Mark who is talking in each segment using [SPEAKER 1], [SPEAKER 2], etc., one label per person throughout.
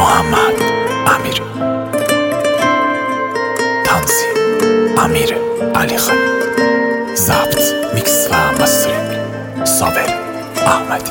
[SPEAKER 1] محمد امیر، تنظیم امیر علی خانی، ضبط میکس و مسترینگ صابر احمدی.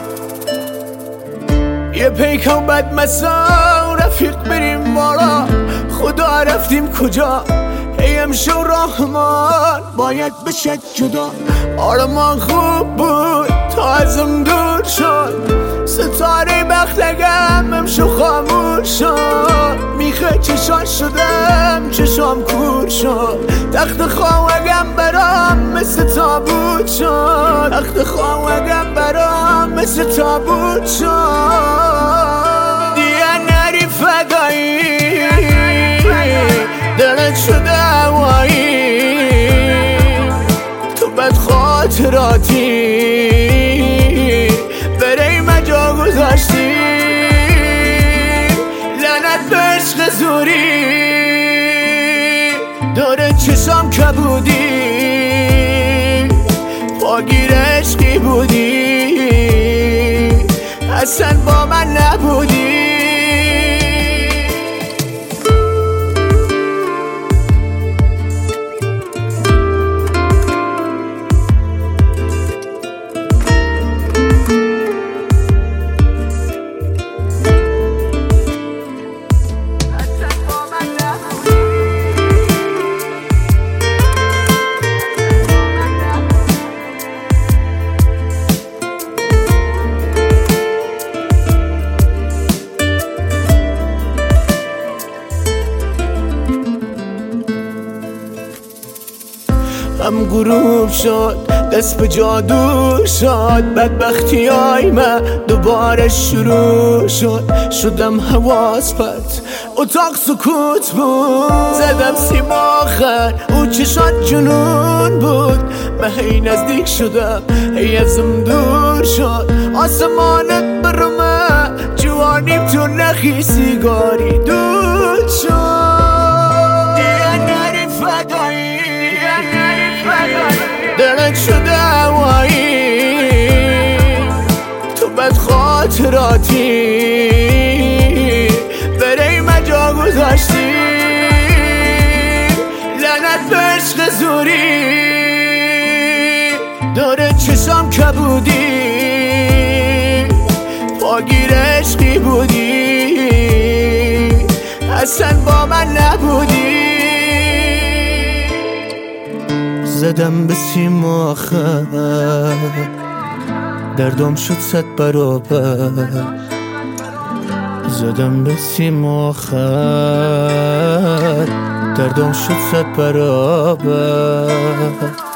[SPEAKER 2] یه پیکان بد مسا رفیق بریم بالا، خدا رفتیم کجا؟ ای امشو رحمان باید بشه جدا. آرمان خوب بود تا ازم دور شد، ستاره بختگم امشو خاموش شد. میخه چشان شدم چشام کور شد، تخت خواهگم برام مثل تابوت شد. تخت خواهگم برام مثل تابوت شد. دیگه نری فدایی دلت شده هوایی، تو بد خاطراتی برای مجا گذاشتی. لعنت به عشق زوری داره چشام کبودی، پاگیر عشقی بودی اصلا با من نبودی. هم غروب شد دست به جادو شد، بدبختی های من دوباره شروع شد. شدم حواس پرت اتاق سکوت بود، زدم سیم آخر او چشات جنون بود. من هی نزدیک شدم هی ازم دور شد، آسمانت برمه جوانیم تو نخی سیگاری دود شد. دیگه نری فدایی دلت شده هوایی، تو بد خاطراتی برای مجا گذاشتی. لعنت به عشق زوری داره چشام کبودی، پاگیر عشقی بودی اصلا با من نبودی. زدم به سیم آخر دردم شد 100 برابر، زدم به سیم آخر دردم شد 100 برابر.